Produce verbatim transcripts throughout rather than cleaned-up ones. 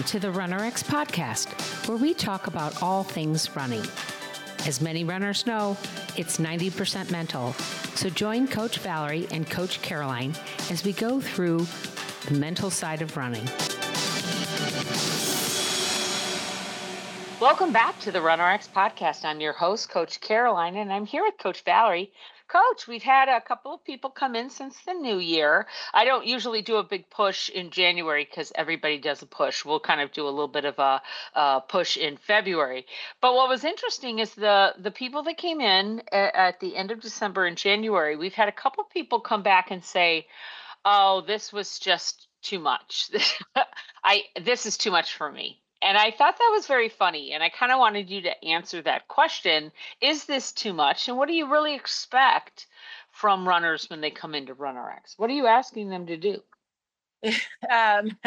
to the RunnerX podcast, where we talk about all things running. As many runners know, it's ninety percent mental. So join Coach Valerie and Coach Caroline as we go through the mental side of running. Welcome back to the RunnerX podcast. I'm your host, Coach Caroline, and I'm here with Coach Valerie. Coach, we've had a couple of people come in since the new year. I don't usually do a big push in January because everybody does a push. We'll kind of do a little bit of a, a push in February. But what was interesting is the, the people that came in at, at the end of December and January, we've had a couple of people come back and say, oh, this was just too much. I This is too much for me. And I thought that was very funny. And I kind of wanted you to answer that question. Is this too much? And what do you really expect from runners when they come into RunnerX? What are you asking them to do? um,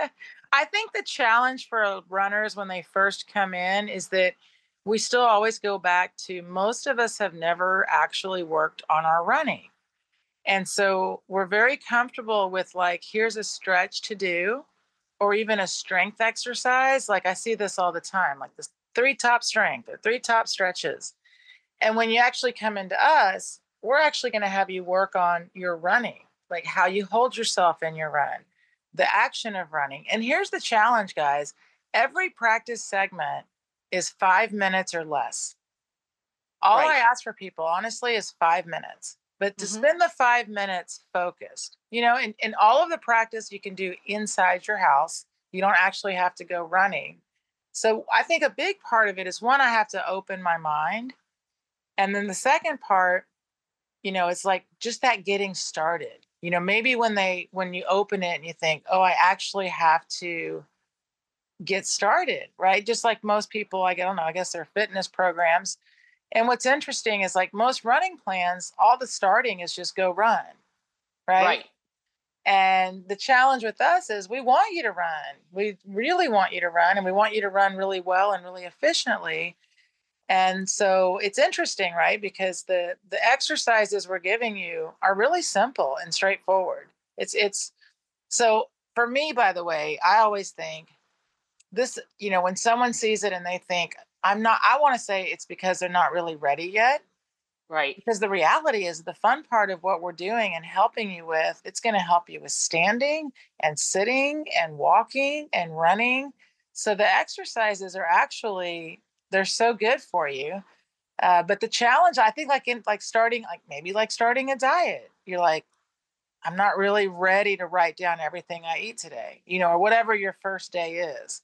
I think the challenge for runners when they first come in is that we still always go back to most of us have never actually worked on our running. And so we're very comfortable with like, here's a stretch to do, or even a strength exercise. Like I see this all the time, like this three top strength or three top stretches. And when you actually come into us, we're actually going to have you work on your running, like how you hold yourself in your run, the action of running. And here's the challenge, guys. Every practice segment is five minutes or less. All Right. I ask for people, honestly, is five minutes. But to Mhm. spend the five minutes focused, you know, in, in all of the practice you can do inside your house. You don't actually have to go running. So I think a big part of it is one, I have to open my mind. And then the second part, you know, it's like just that getting started. You know, maybe when they when you open it and you think, oh, I actually have to get started, right? Just like most people, like, I don't know, I guess they're fitness programs. And what's interesting is like most running plans, all the starting is just go run, right? Right. And the challenge with us is we want you to run. We really want you to run, and we want you to run really well and really efficiently. And so it's interesting, right? Because the the exercises we're giving you are really simple and straightforward. It's it's so for me, by the way, I always think this, you know, when someone sees it and they think, I'm not, I want to say it's because they're not really ready yet. Right. Because the reality is the fun part of what we're doing and helping you with, it's going to help you with standing and sitting and walking and running. So the exercises are actually, they're so good for you. Uh, but the challenge, I think, like in like starting, like maybe like starting a diet, you're like, I'm not really ready to write down everything I eat today, you know, or whatever your first day is.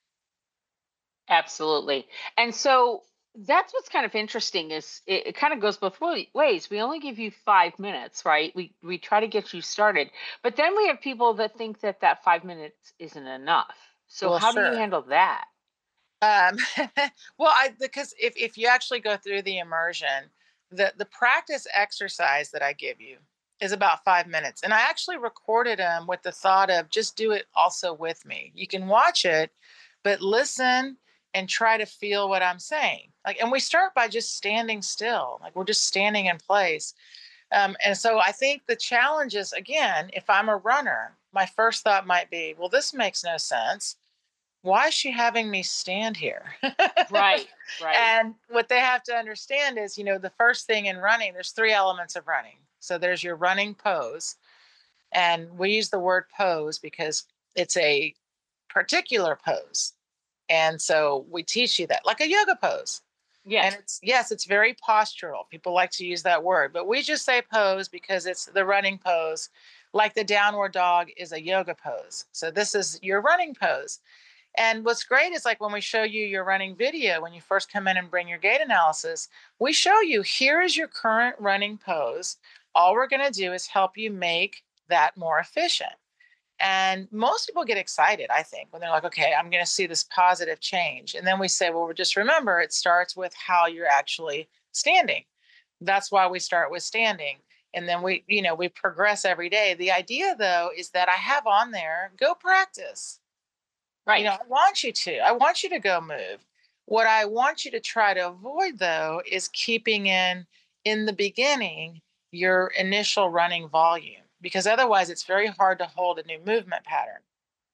Absolutely. And so that's what's kind of interesting is it, it kind of goes both wa- ways. We only give you five minutes, right? We we try to get you started, but then we have people that think that that five minutes isn't enough. So Well, how do you sure. handle that? Um, well, I because if if you actually go through the immersion, the the practice exercise that I give you is about five minutes, and I actually recorded them with the thought of just do it also with me. You can watch it, but listen and try to feel what I'm saying. Like, and we start by just standing still, like we're just standing in place. Um, and so I think the challenge is again, if I'm a runner, my first thought might be, well, this makes no sense. Why is she having me stand here? Right, right. And what they have to understand is, you know, the first thing in running, there's three elements of running. So there's your running pose. And we use the word pose because it's a particular pose. And so we teach you that, like a yoga pose. Yes. And it's, yes, it's very postural. People like to use that word, but we just say pose because it's the running pose, like the downward dog is a yoga pose. So this is your running pose. And what's great is like when we show you your running video, when you first come in and bring your gait analysis, we show you here is your current running pose. All we're going to do is help you make that more efficient. And most people get excited, I think, when they're like, okay, I'm going to see this positive change. And then we say, well, just remember, it starts with how you're actually standing. That's why we start with standing. And then we, you know, we progress every day. The idea, though, is that I have on there, go practice. You know, Right. I want you to. I want you to go move. What I want you to try to avoid, though, is keeping in, in the beginning, your initial running volume, because otherwise it's very hard to hold a new movement pattern.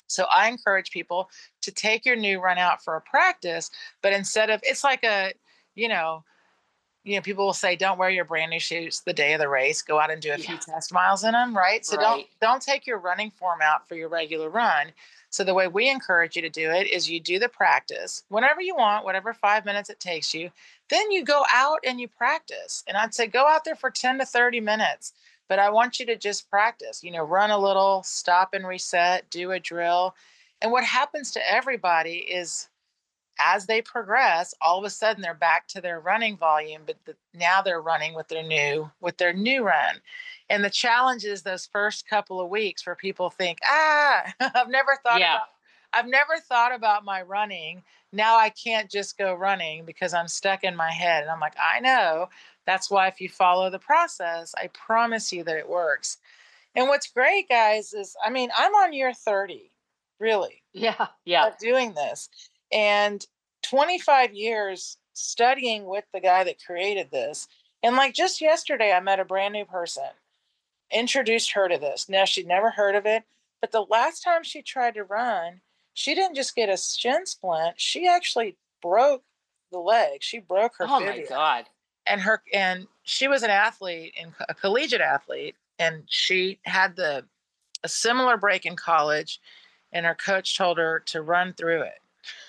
So I encourage people to take your new run out for a practice, but instead of, it's like a, you know, you know, people will say, don't wear your brand new shoes the day of the race. Go out and do a few Yeah. test miles in them, right? So don't Right. don't take your running form out for your regular run. So the way we encourage you to do it is you do the practice whenever you want, whatever five minutes it takes you. Then you go out and you practice. And I'd say go out there for ten to thirty minutes. But I want you to just practice, you know, run a little, stop and reset, do a drill. And what happens to everybody is as they progress, all of a sudden they're back to their running volume, but the, now they're running with their new with their new run. And the challenge is those first couple of weeks where people think, ah, I've never thought Yeah. about I've never thought about my running. Now I can't just go running because I'm stuck in my head. And I'm like, I know. That's why if you follow the process, I promise you that it works. And what's great, guys, is I mean, I'm on year thirty, really, Yeah. Yeah. of doing this. And twenty-five years studying with the guy that created this. And like just yesterday, I met a brand new person, introduced her to this. Now, she'd never heard of it. But the last time she tried to run, she didn't just get a shin splint, she actually broke the leg. She broke her Oh my fibula. God. And her and she was an athlete and a collegiate athlete, and she had the a similar break in college, and her coach told her to run through it.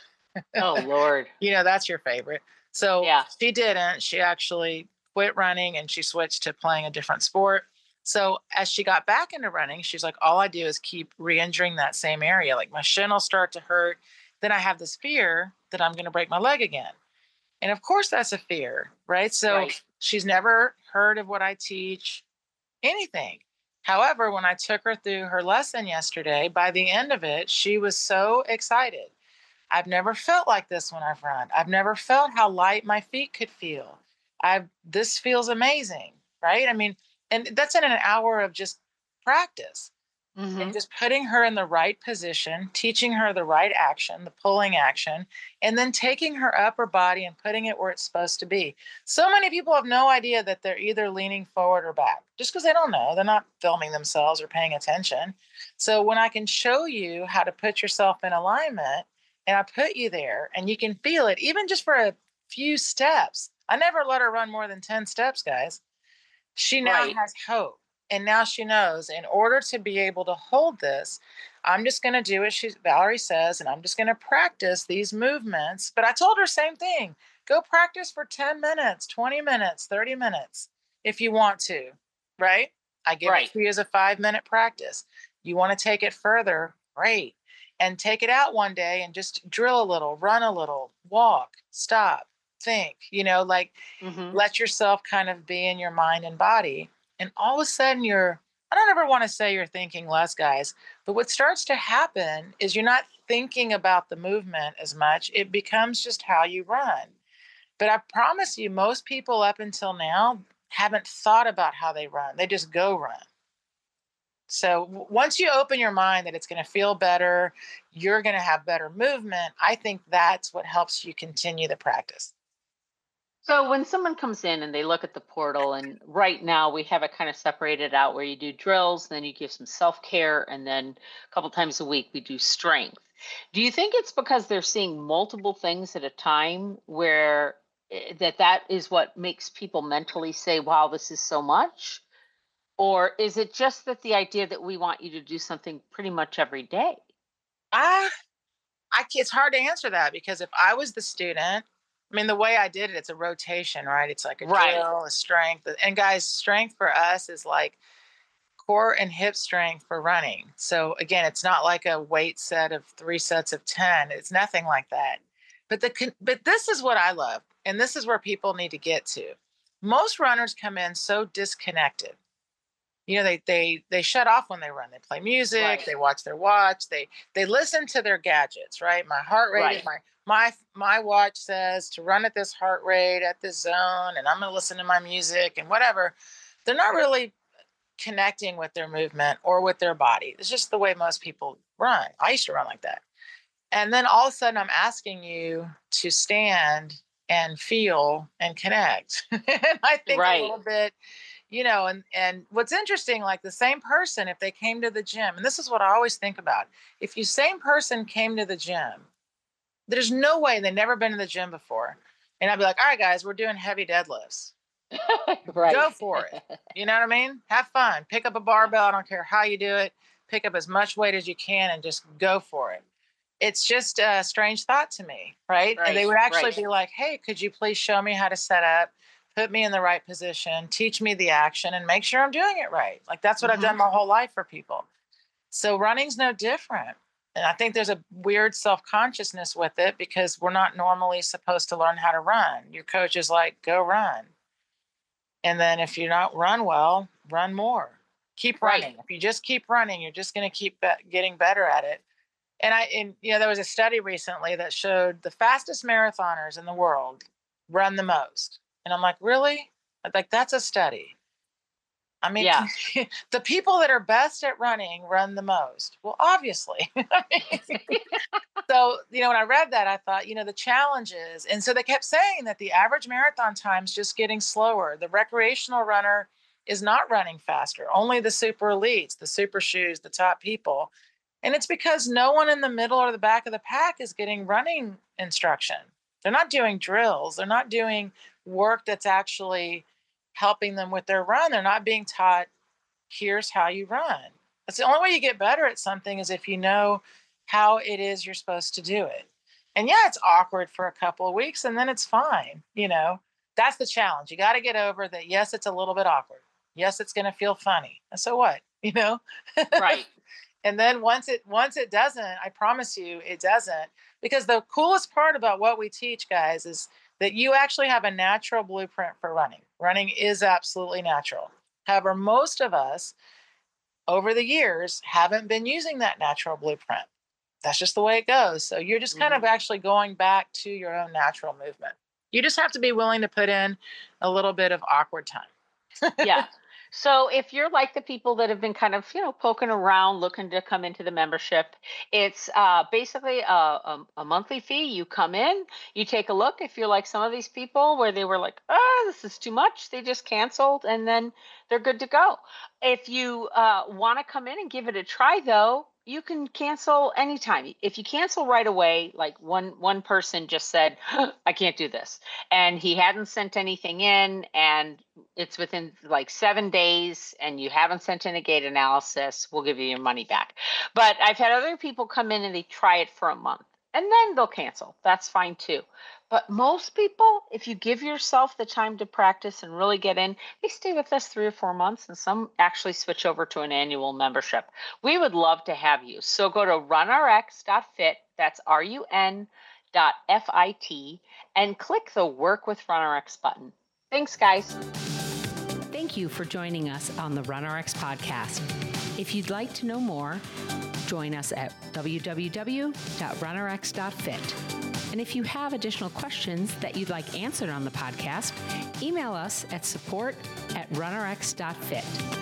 Oh Lord. You know, that's your favorite. So Yeah. she didn't. She actually quit running and she switched to playing a different sport. So as she got back into running, she's like, all I do is keep re injuring that same area. Like my shin will start to hurt. Then I have this fear that I'm going to break my leg again. And of course, that's a fear, right? So Right. she's never heard of what I teach, anything. However, when I took her through her lesson yesterday, by the end of it, she was so excited. I've never felt like this when I've run. I've never felt how light my feet could feel. I've this feels amazing, right? I mean, and that's in an hour of just practice and Mm-hmm. just putting her in the right position, teaching her the right action, the pulling action, and then taking her upper body and putting it where it's supposed to be. So many people have no idea that they're either leaning forward or back just because they don't know. They're not filming themselves or paying attention. So when I can show you how to put yourself in alignment and I put you there and you can feel it, even just for a few steps. I never let her run more than ten steps, guys. She now Right. has hope. And now she knows in order to be able to hold this, I'm just going to do what she, Valerie says, and I'm just going to practice these movements. But I told her same thing. Go practice for ten minutes, twenty minutes, thirty minutes if you want to, right? I give it Right. to you as a five minute practice. You want to take it further, great. And take it out one day and just drill a little, run a little, walk, stop, think, you know, like Mm-hmm. let yourself kind of be in your mind and body. And all of a sudden, you're, I don't ever want to say you're thinking less, guys, but what starts to happen is you're not thinking about the movement as much. It becomes just how you run. But I promise you, most people up until now haven't thought about how they run, they just go run. So w- once you open your mind that it's going to feel better, you're going to have better movement. I think that's what helps you continue the practice. So when someone comes in and they look at the portal, and right now we have it kind of separated out where you do drills, then you give some self care, and then a couple times a week we do strength. Do you think it's because they're seeing multiple things at a time where eh, that that is what makes people mentally say, "Wow, this is so much"? Or is it just that the idea that we want you to do something pretty much every day? I I c it's hard to answer that because if I was the student, I mean, the way I did it, it's a rotation, right? It's like a Right. drill, a strength. And guys, strength for us is like core and hip strength for running. So again, it's not like a weight set of three sets of ten. It's nothing like that. But the con- but this is what I love, and this is where people need to get to. Most runners come in so disconnected. You know, they they they shut off when they run. They play music, Right. they watch their watch, they they listen to their gadgets, right? My heart rate is Right. my my my watch says to run at this heart rate at this zone, and I'm gonna listen to my music and whatever. They're not really connecting with their movement or with their body. It's just the way most people run. I used to run like that. And then all of a sudden I'm asking you to stand and feel and connect. And I think a Right. little bit you know, and, and what's interesting, like the same person, if they came to the gym, and this is what I always think about, if you same person came to the gym, there's no way they've never been to the gym before. And I'd be like, all right, guys, we're doing heavy deadlifts. Right. Go for it. You know what I mean? Have fun. Pick up a barbell. I don't care how you do it. Pick up as much weight as you can and just go for it. It's just a strange thought to me, right? Right, And they would actually right. be like, hey, could you please show me how to set up, put me in the right position, teach me the action, and make sure I'm doing it right. Like that's what Mhm. I've done my whole life for people. So running's no different. And I think there's a weird self-consciousness with it because we're not normally supposed to learn how to run. Your coach is like, go run. And then if you not run well, run more. Keep Right. running. If you just keep running, you're just going to keep be- getting better at it. And I, and you know, there was a study recently that showed the fastest marathoners in the world run the most. And I'm like, really? Like that's a study. I mean, Yeah. the people that are best at running run the most. Well, obviously. So, you know, when I read that, I thought, you know, the challenges. And so they kept saying that the average marathon time is just getting slower. The recreational runner is not running faster, only the super elites, the super shoes, the top people. And it's because no one in the middle or the back of the pack is getting running instruction. They're not doing drills. They're not doing work that's actually helping them with their run. They're not being taught, here's how you run. That's the only way you get better at something is if you know how it is you're supposed to do it. And yeah, it's awkward for a couple of weeks and then it's fine. You know, that's the challenge. You got to get over that. Yes, it's a little bit awkward. Yes, it's going to feel funny. And so what, you know? Right. And then once it once it doesn't, I promise you it doesn't. Because the coolest part about what we teach, guys, is that you actually have a natural blueprint for running. Running is absolutely natural. However, most of us over the years haven't been using that natural blueprint. That's just the way it goes. So you're just kind Mhm. of actually going back to your own natural movement. You just have to be willing to put in a little bit of awkward time. Yeah. So if you're like the people that have been kind of, you know, poking around, looking to come into the membership, it's uh, basically a, a, a monthly fee. You come in, you take a look. If you're like some of these people where they were like, oh, this is too much, they just canceled and then they're good to go. If you uh, want to come in and give it a try, though, you can cancel anytime. If you cancel right away, like one one person just said, I can't do this, and he hadn't sent anything in, and it's within like seven days and you haven't sent in a gait analysis, we'll give you your money back. But I've had other people come in and they try it for a month and then they'll cancel. That's fine too. But most people, if you give yourself the time to practice and really get in, they stay with us three or four months and some actually switch over to an annual membership. We would love to have you. So go to runrx dot fit, that's R U N dot F I T, and click the Work with RunRx button. Thanks, guys. Thank you for joining us on the RunRx podcast. If you'd like to know more, join us at w w w dot runrx dot fit. And if you have additional questions that you'd like answered on the podcast, email us at support at runrx dot fit.